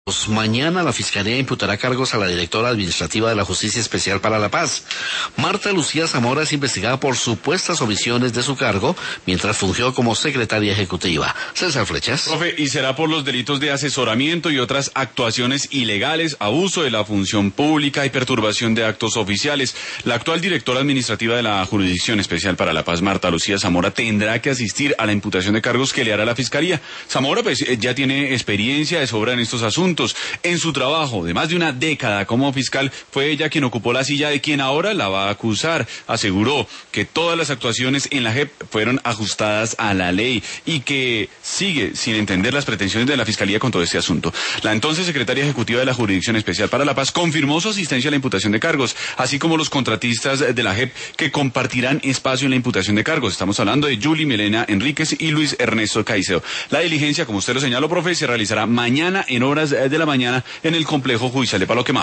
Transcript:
Mañana la Fiscalía imputará cargos a la directora administrativa de la Justicia Especial para la Paz. Marta Lucía Zamora es investigada por supuestas omisiones de su cargo mientras fungió como secretaria ejecutiva. César Flechas. Profe, y será por los delitos de asesoramiento y otras actuaciones ilegales, abuso de la función pública y perturbación de actos oficiales. La actual directora administrativa de la Jurisdicción Especial para la Paz, Marta Lucía Zamora, tendrá que asistir a la imputación de cargos que le hará la Fiscalía. Zamora, pues, ya tiene experiencia de sobra en estos asuntos. En su trabajo de más de una década como fiscal, fue ella quien ocupó la silla de quien ahora la va a acusar. Aseguró que todas las actuaciones en la JEP fueron ajustadas a la ley y que sigue sin entender las pretensiones de la Fiscalía con todo este asunto. La entonces secretaria ejecutiva de la Jurisdicción Especial para la Paz confirmó su asistencia a la imputación de cargos, así como los contratistas de la JEP que compartirán espacio en la imputación de cargos. Estamos hablando de Julie Milena Enríquez y Luis Ernesto Caicedo. La diligencia, como usted lo señaló, profe, se realizará mañana en horas de la mañana en el complejo judicial de Palo Quemado.